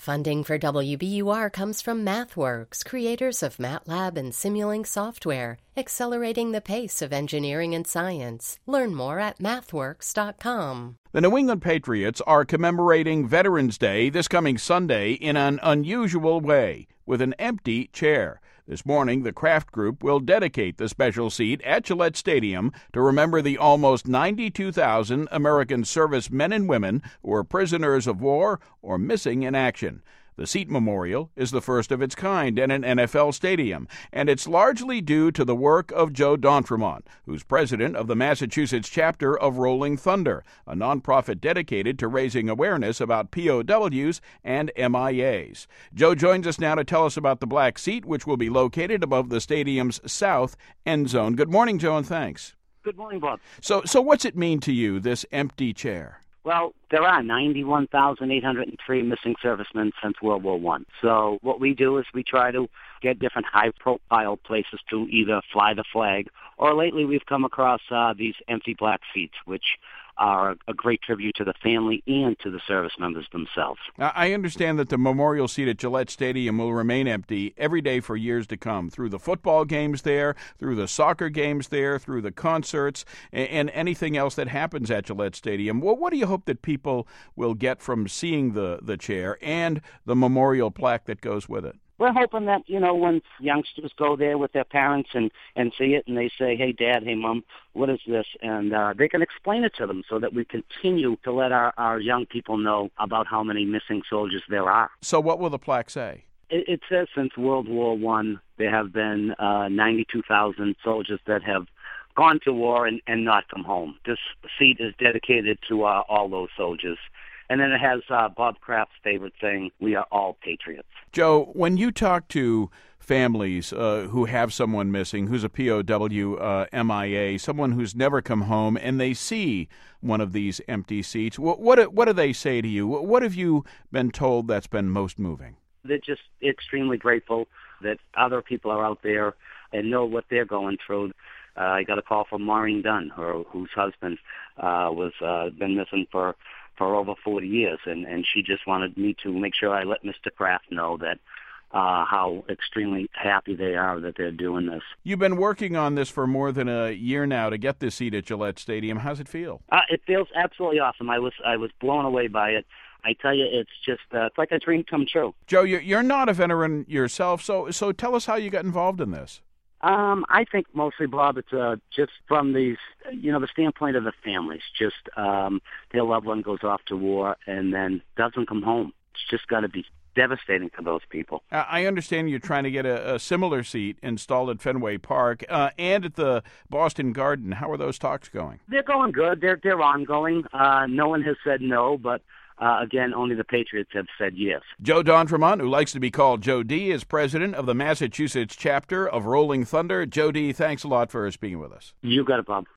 Funding for WBUR comes from MathWorks, creators of MATLAB and Simulink software, accelerating the pace of engineering and science. Learn more at mathworks.com. The New England Patriots are commemorating Veterans Day this coming Sunday in an unusual way, with an empty chair. This morning, the Kraft Group will dedicate the special seat at Gillette Stadium to remember the almost 92,000 American servicemen and women who were prisoners of war or missing in action. The seat memorial is the first of its kind in an NFL stadium, and it's largely due to the work of Joe D'Entremont, who's president of the Massachusetts chapter of Rolling Thunder, a nonprofit dedicated to raising awareness about POWs and MIAs. Joe joins us now to tell us about the black seat, which will be located above the stadium's south end zone. Good morning, Joe, and thanks. Good morning, Bob. So what's it mean to you, this empty chair? Well, there are 91,803 missing servicemen since World War I. So what we do is we try to get different high-profile places to either fly the flag, or lately we've come across these empty black seats, which are a great tribute to the family and to the service members themselves. I understand that the memorial seat at Gillette Stadium will remain empty every day for years to come, through the football games there, through the soccer games there, through the concerts, and anything else that happens at Gillette Stadium. What do you hope that people will get from seeing the chair and the memorial plaque that goes with it? We're hoping that, when youngsters go there with their parents and see it and they say, hey, Dad, hey, Mom, what is this? And they can explain it to them so that we continue to let our young people know about how many missing soldiers there are. So what will the plaque say? It says since World War I, there have been 92,000 soldiers that have gone to war and not come home. This seat is dedicated to all those soldiers. And then it has Bob Kraft's favorite thing, we are all patriots. Joe, when you talk to families who have someone missing, who's a POW, MIA, someone who's never come home, and they see one of these empty seats, what do they say to you? What have you been told that's been most moving? They're just extremely grateful that other people are out there and know what they're going through. I got a call from Maureen Dunn, whose husband was been missing for over 40 years, and she just wanted me to make sure I let Mr. Kraft know that how extremely happy they are that they're doing this. You've been working on this for more than a year now to get this seat at Gillette Stadium. How's it feel? It feels absolutely awesome. I was blown away by it. I tell you, it's just it's like a dream come true. Joe, you're not a veteran yourself, so tell us how you got involved in this. I think mostly, Bob, it's just from the standpoint of the families. Just their loved one goes off to war and then doesn't come home. It's just got to be devastating for those people. I understand you're trying to get a similar seat installed at Fenway Park and at the Boston Garden. How are those talks going? They're going good. They're ongoing. No one has said no, but again, only the Patriots have said yes. Joe D'Entremont, who likes to be called Joe D., is president of the Massachusetts chapter of Rolling Thunder. Joe D., thanks a lot for speaking with us. You got it, Bob.